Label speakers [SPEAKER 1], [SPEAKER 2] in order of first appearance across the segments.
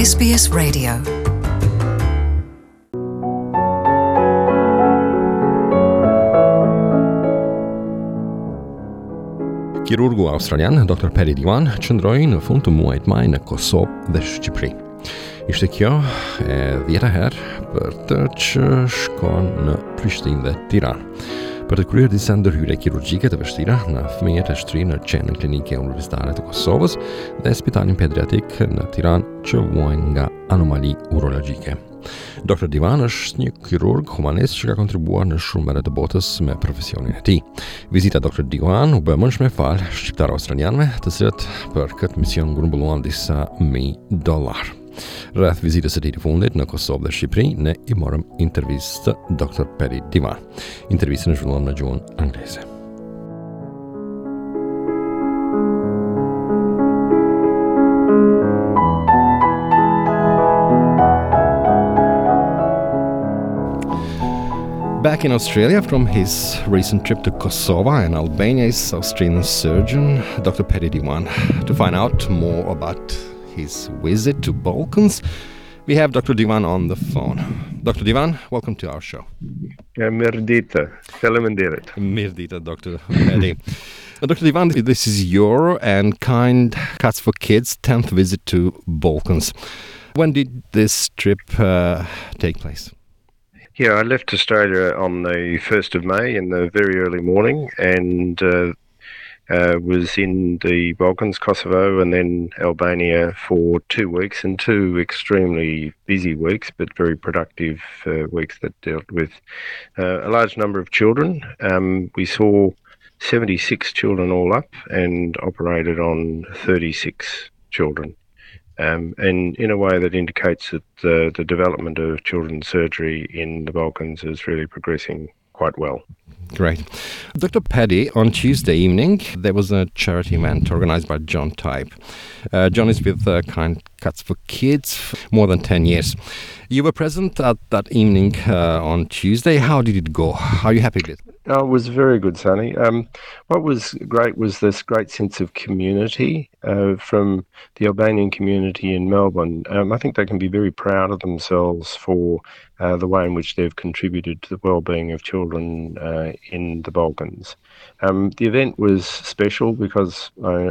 [SPEAKER 1] SBS Radio.
[SPEAKER 2] Chirurgu australian Dr. Paddy Dewan qëndroi në fund të muajit maj në Kosovë dhe Shqipëri. Ishte kjo e 10-a herë për të që shkon në Prishtinë dhe Tiranë për të kryer disa ndërhyrje kirurgjike të vështira në fëmijët e shtrirë në qendrën klinike universitare të Kosovës dhe spitalin pediatrik në Tiranë që vuajnë nga anomali urologjike. Dr. Dewan është një kirurg humanist që ka kontribuar në shumë vende të botës me profesionin e tij. Vizita e Dr. Dewan u bë më shumë fal shqiptar australianëve, të cilët për këtë mision grumbulluan disa $1,000. Rreth vizitës së tij të fundit në Kosovë dhe Shqipëri, ne I morëm intervistë të Dr. Paddy Dewan. Intervistën e zhvilluam në gjuhën angleze. Back in Australia from his recent trip to Kosovo and Albania is Australian surgeon Dr. Paddy Dewan. To find out more about his visit to Balkans, we have Dr. Dewan on the phone. Dr. Dewan, welcome to our show.
[SPEAKER 3] Mirdita. Faleminderit.
[SPEAKER 2] Mirdita, Dr. Paddy. Dr. Dewan, this is your and Kind Cuts for Kids' 10th visit to Balkans. When did this trip take place?
[SPEAKER 3] Yeah, I left Australia on the 1st of May in the very early morning and was in the Balkans, Kosovo, and then Albania for 2 weeks, and 2 extremely busy weeks, but very productive weeks that dealt with a large number of children. We saw 76 children all up and operated on 36 children. And in a way that indicates that the development of children's surgery in the Balkans is really progressing quite well.
[SPEAKER 2] Great. Dr. Paddy, on Tuesday evening, there was a charity event organized by John Type. John is with Kind Cuts for Kids more than 10 years. You were present at that evening on Tuesday. How did it go? Are you happy with it?
[SPEAKER 3] Oh, it was very good, Sonny. What was great was this great sense of community from the Albanian community in Melbourne. I think they can be very proud of themselves for the way in which they've contributed to the well-being of children in the Balkans. The event was special because I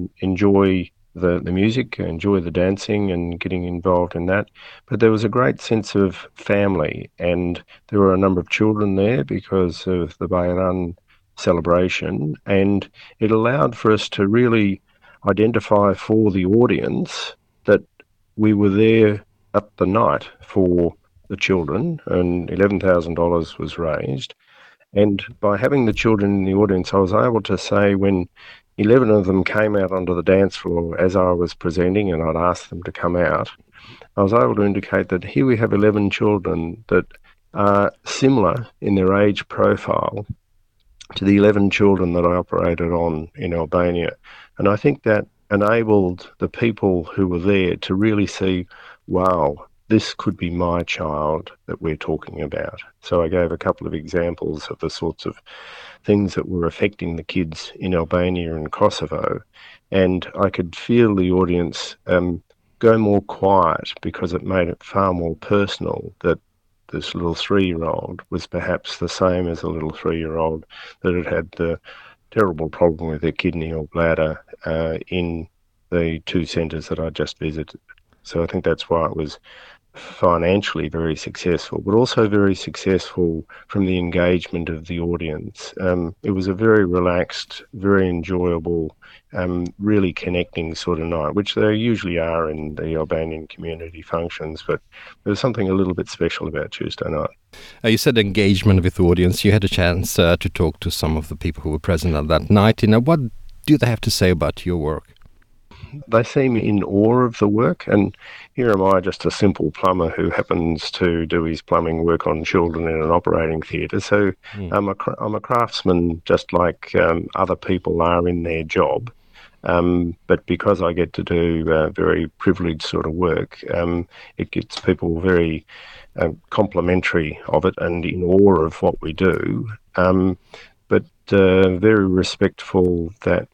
[SPEAKER 3] enjoy the music, enjoy the dancing and getting involved in that. But there was a great sense of family, and there were a number of children there because of the Bayram celebration, and it allowed for us to really identify for the audience that we were there at the night for the children, and $11,000 was raised. And by having the children in the audience, I was able to say when 11 of them came out onto the dance floor as I was presenting, and I'd asked them to come out, I was able to indicate that here we have 11 children that are similar in their age profile to the 11 children that I operated on in Albania. And I think that enabled the people who were there to really see, wow, this could be my child that we're talking about. So I gave a couple of examples of the sorts of things that were affecting the kids in Albania and Kosovo, and I could feel the audience go more quiet because it made it far more personal that this little 3-year-old was perhaps the same as a little 3-year-old that had the terrible problem with their kidney or bladder in the 2 centres that I just visited. So I think that's why it was financially very successful, but also very successful from the engagement of the audience. It was a very relaxed, very enjoyable, really connecting sort of night, which they usually are in the Albanian community functions, but there was something a little bit special about Tuesday night.
[SPEAKER 2] You said engagement with the audience. You had a chance to talk to some of the people who were present at that night. What do they have to say about your work?
[SPEAKER 3] They seem in awe of the work, and here am I, just a simple plumber who happens to do his plumbing work on children in an operating theatre. So I'm a craftsman just like other people are in their job, but because I get to do very privileged sort of work, it gets people very complimentary of it and in awe of what we do. But very respectful that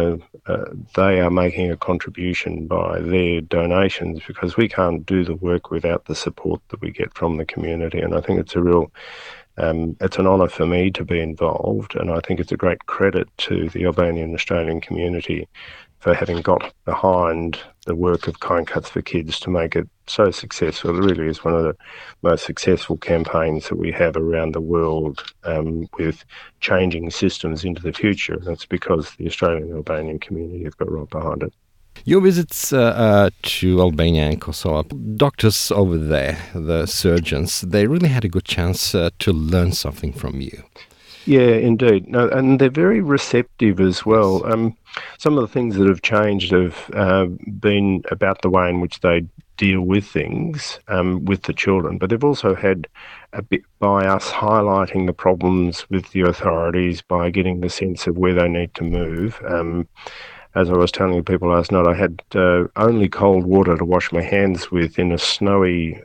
[SPEAKER 3] they are making a contribution by their donations, because we can't do the work without the support that we get from the community. And I think it's a real it's an honour for me to be involved, and I think it's a great credit to the Albanian Australian community for having got behind the work of Kind Cuts for Kids to make it so successful. It really is one of the most successful campaigns that we have around the world with changing systems into the future. And it's because the Australian Albanian community have got right behind it.
[SPEAKER 2] Your visits to Albania and Kosovo, doctors over there, the surgeons, they really had a good chance to learn something from you.
[SPEAKER 3] Yeah, indeed. No, and they're very receptive as well. Some of the things that have changed have been about the way in which they deal with things with the children, but they've also had a bit by us highlighting the problems with the authorities by getting the sense of where they need to move. As I was telling people last night, I had only cold water to wash my hands with in a snowy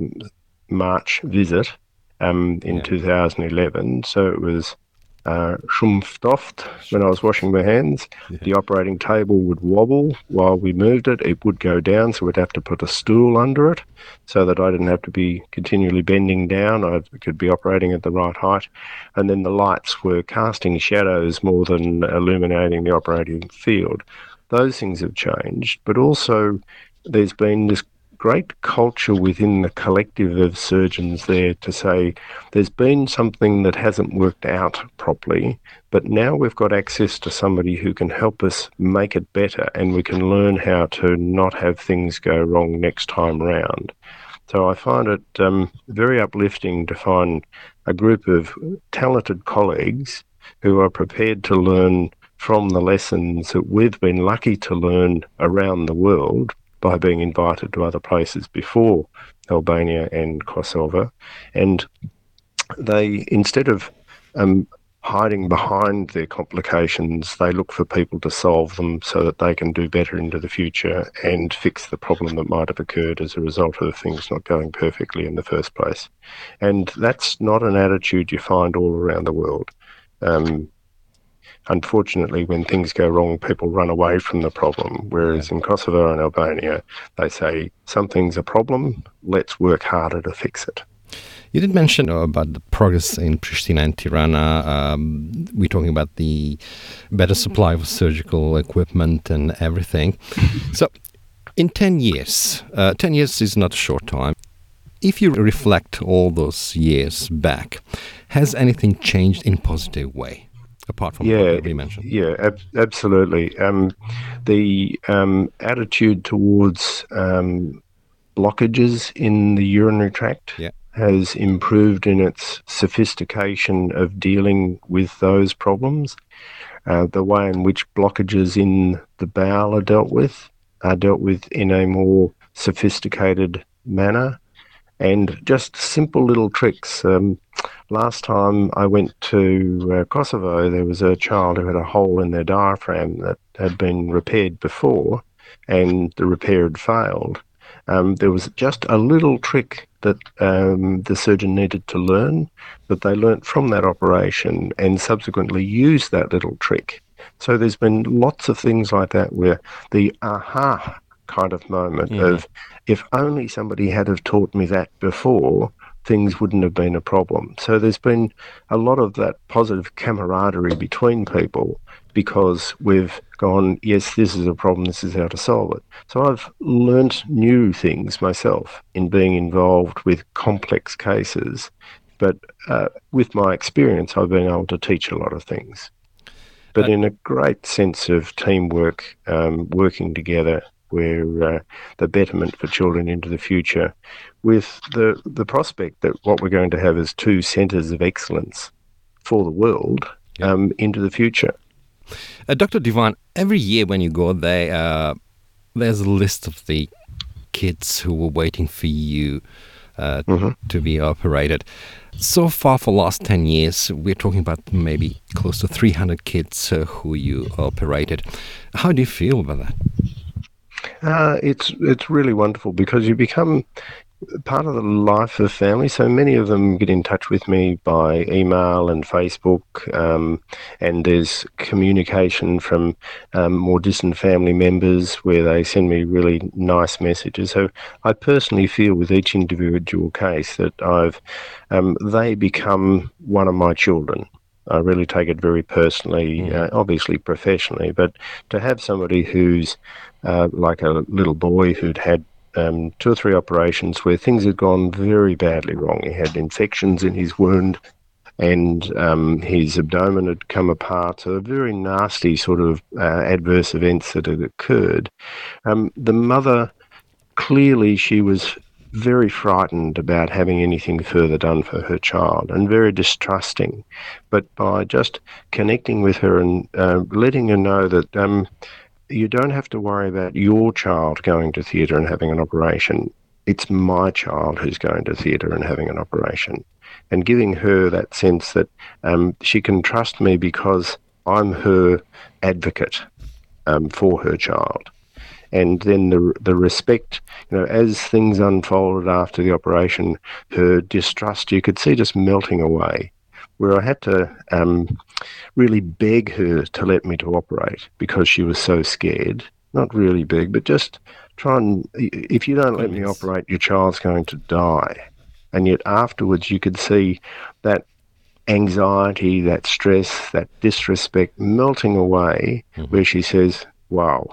[SPEAKER 3] March visit in 2011. So it was schrumpftoft when I was washing my hands. Yeah. The operating table would wobble while we moved it. It would go down, so we'd have to put a stool under it so that I didn't have to be continually bending down. I could be operating at the right height. And then the lights were casting shadows more than illuminating the operating field. Those things have changed, but also there's been this great culture within the collective of surgeons there to say there's been something that hasn't worked out properly, but now we've got access to somebody who can help us make it better, and we can learn how to not have things go wrong next time round. So I find it very uplifting to find a group of talented colleagues who are prepared to learn from the lessons that we've been lucky to learn around the world by being invited to other places before Albania and Kosovo. And they, instead of hiding behind their complications, they look for people to solve them so that they can do better into the future and fix the problem that might have occurred as a result of things not going perfectly in the first place. And that's not an attitude you find all around the world. Unfortunately, when things go wrong, people run away from the problem, whereas in Kosovo and Albania, they say, something's a problem, let's work harder to fix it.
[SPEAKER 2] You did mention about the progress in Pristina and Tirana. We're talking about the better supply of surgical equipment and everything. So, in 10 years, 10 years is not a short time. If you reflect all those years back, has anything changed in a positive way? Apart from what we mentioned.
[SPEAKER 3] Yeah, absolutely. The attitude towards blockages in the urinary tract has improved in its sophistication of dealing with those problems. The way in which blockages in the bowel are dealt with in a more sophisticated manner. And just simple little tricks. Last time I went to Kosovo, there was a child who had a hole in their diaphragm that had been repaired before, and the repair had failed. There was just a little trick that the surgeon needed to learn, that they learnt from that operation and subsequently used that little trick. So there's been lots of things like that where the aha kind of moment of, if only somebody had have taught me that before, things wouldn't have been a problem. So there's been a lot of that positive camaraderie between people because we've gone, yes, this is a problem, this is how to solve it. So I've learnt new things myself in being involved with complex cases, but with my experience, I've been able to teach a lot of things. But in a great sense of teamwork, working together, where the betterment for children into the future, with the prospect that what we're going to have is 2 centres of excellence for the world into the future.
[SPEAKER 2] Dr. Divan, every year when you go there, there's a list of the kids who were waiting for you to be operated. So far, for the last 10 years, we're talking about maybe close to 300 kids who you operated. How do you feel about that?
[SPEAKER 3] It's really wonderful because you become part of the life of family. So many of them get in touch with me by email and Facebook, and there's communication from more distant family members where they send me really nice messages. So I personally feel with each individual case that they become one of my children. I really take it very personally, obviously professionally, but to have somebody who's like a little boy who'd had 2 or 3 operations where things had gone very badly wrong. He had infections in his wound and his abdomen had come apart, so very nasty sort of adverse events that had occurred. The mother, clearly she was very frightened about having anything further done for her child and very distrusting. But by just connecting with her and letting her know that you don't have to worry about your child going to theatre and having an operation. It's my child who's going to theatre and having an operation. And giving her that sense that she can trust me because I'm her advocate for her child. And then the respect, as things unfolded after the operation, her distrust, you could see just melting away, where I had to really beg her to let me to operate because she was so scared. Not really beg, but just try and, if you don't let me operate, your child's going to die. And yet afterwards you could see that anxiety, that stress, that disrespect melting away, where she says, wow,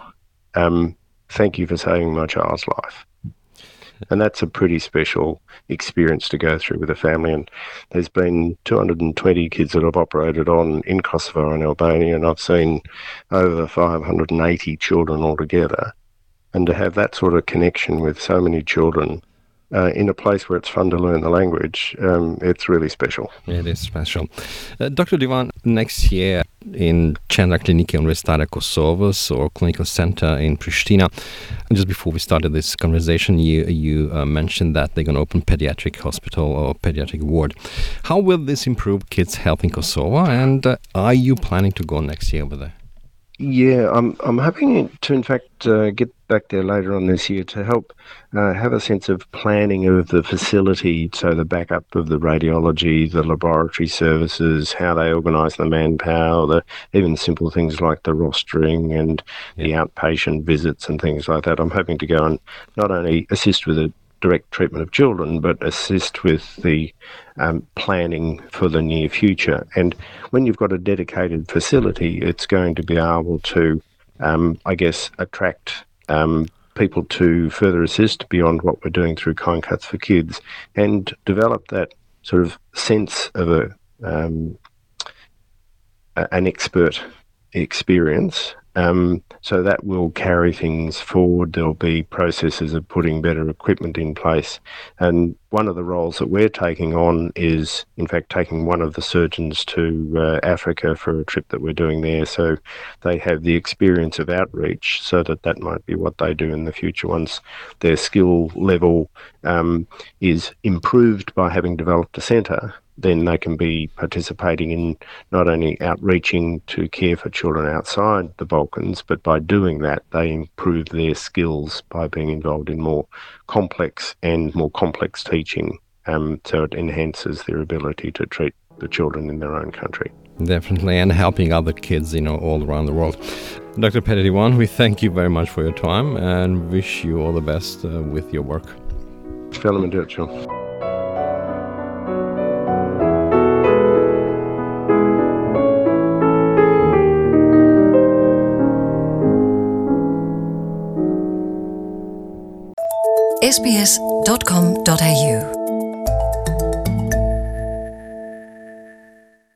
[SPEAKER 3] thank you for saving my child's life. And that's a pretty special experience to go through with a family. And there's been 220 kids that I've operated on in Kosovo and Albania, and I've seen over 580 children altogether. And to have that sort of connection with so many children in a place where it's fun to learn the language, it's really special.
[SPEAKER 2] It is special. Dr. Divan, next year in Centra Klinike Universitatea Kosovos, or clinical center in Pristina, just before we started this conversation, you mentioned that they're going to open pediatric hospital or pediatric ward. How will this improve kids' health in Kosovo, and are you planning to go next year over there?
[SPEAKER 3] Yeah, I'm hoping to, in fact, get back there later on this year to help have a sense of planning of the facility, so the backup of the radiology, the laboratory services, how they organise the manpower, even simple things like the rostering and the outpatient visits and things like that. I'm hoping to go and not only assist with the direct treatment of children, but assist with the planning for the near future. And when you've got a dedicated facility, it's going to be able to, attract people to further assist beyond what we're doing through Kind Cuts for Kids, and develop that sort of sense of an expert experience. So that will carry things forward. There'll be processes of putting better equipment in place. And one of the roles that we're taking on is, in fact, taking one of the surgeons to Africa for a trip that we're doing there. So they have the experience of outreach, so that might be what they do in the future once their skill level is improved by having developed a centre. Then they can be participating in not only outreaching to care for children outside the Balkans, but by doing that, they improve their skills by being involved in more complex teaching. So it enhances their ability to treat the children in their own country.
[SPEAKER 2] Definitely, and helping other kids, all around the world. Dr. Petty Diwan, we thank you very much for your time and wish you all the best with your work.
[SPEAKER 1] SBS.com.au